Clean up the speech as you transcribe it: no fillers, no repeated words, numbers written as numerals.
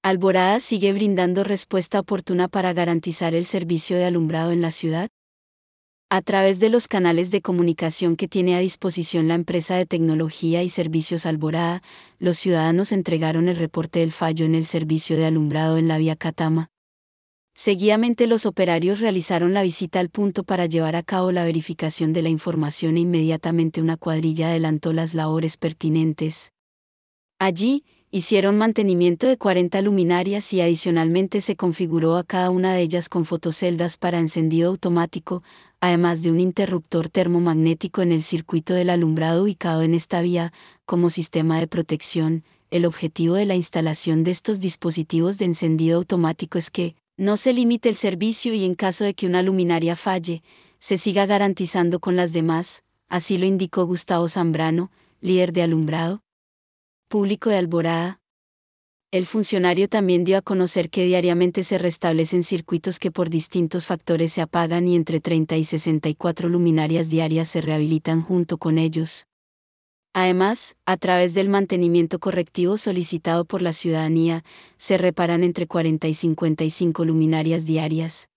¿Alborada sigue brindando respuesta oportuna para garantizar el servicio de alumbrado en la ciudad? A través de los canales de comunicación que tiene a disposición la empresa de tecnología y servicios Alborada, los ciudadanos entregaron el reporte del fallo en el servicio de alumbrado en la vía Catama. Seguidamente los operarios realizaron la visita al punto para llevar a cabo la verificación de la información e inmediatamente una cuadrilla adelantó las labores pertinentes. Allí, hicieron mantenimiento de 40 luminarias y adicionalmente se configuró a cada una de ellas con fotoceldas para encendido automático, además de un interruptor termomagnético en el circuito del alumbrado ubicado en esta vía, como sistema de protección. El objetivo de la instalación de estos dispositivos de encendido automático es que, no se limite el servicio y en caso de que una luminaria falle, se siga garantizando con las demás, así lo indicó Gustavo Zambrano, líder de alumbrado público de Alborada. El funcionario también dio a conocer que diariamente se restablecen circuitos que por distintos factores se apagan y entre 30 y 64 luminarias diarias se rehabilitan junto con ellos. Además, a través del mantenimiento correctivo solicitado por la ciudadanía, se reparan entre 40 y 55 luminarias diarias.